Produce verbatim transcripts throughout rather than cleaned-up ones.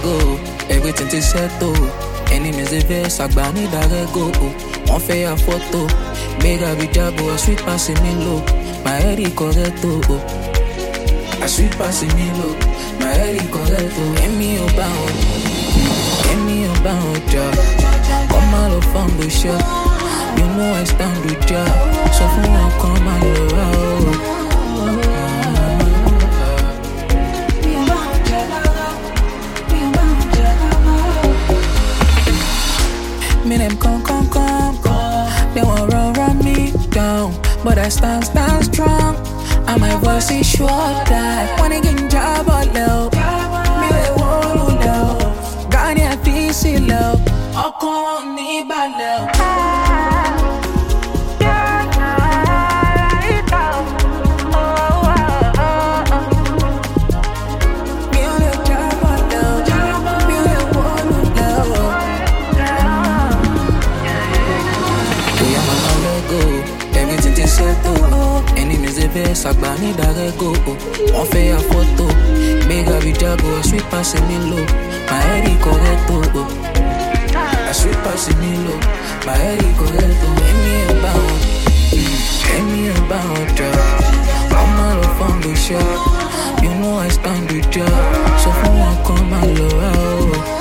go, everything is settled. Enemies they vex, agba need a go. One fair photo, make a jabo, a sweet passing me low. My head is correct, oh. A sweet passing me low. My head is correct, oh. Give me your bound, give me your bound, job. Come out of fun, the shot. You know I stand with ya. So for one, come and love. Me them come, come, come, come. They won't run, run me down, but I stand, stand strong. And my voice is sure that when I get job or low, me they won't low. Gani a piece of love, I can't need bad love. Enemies they vex, agba need a go. One fair photo, make a jabo, a sweet passing me low. My head is correct, oh. A sweet passing me low. My head is correct, oh. Give me a bound, give me a bound, job. I'm out of fun, the shot. You know I stand with ya. So for one, come and love.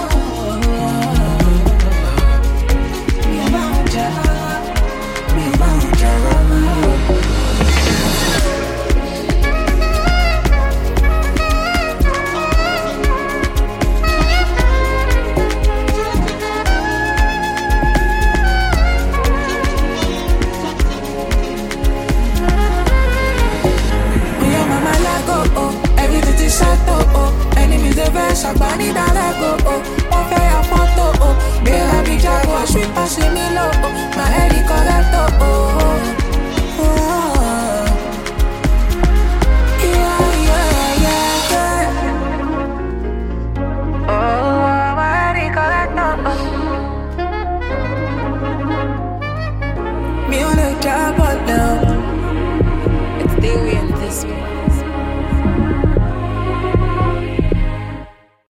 Sabani da go oh, one fair photo oh, be a big jago, sweet passing me low oh, my head is correct oh, oh, yeah, yeah, yeah, yeah, oh, my head is correct oh, me on the job now, it's theory in this way.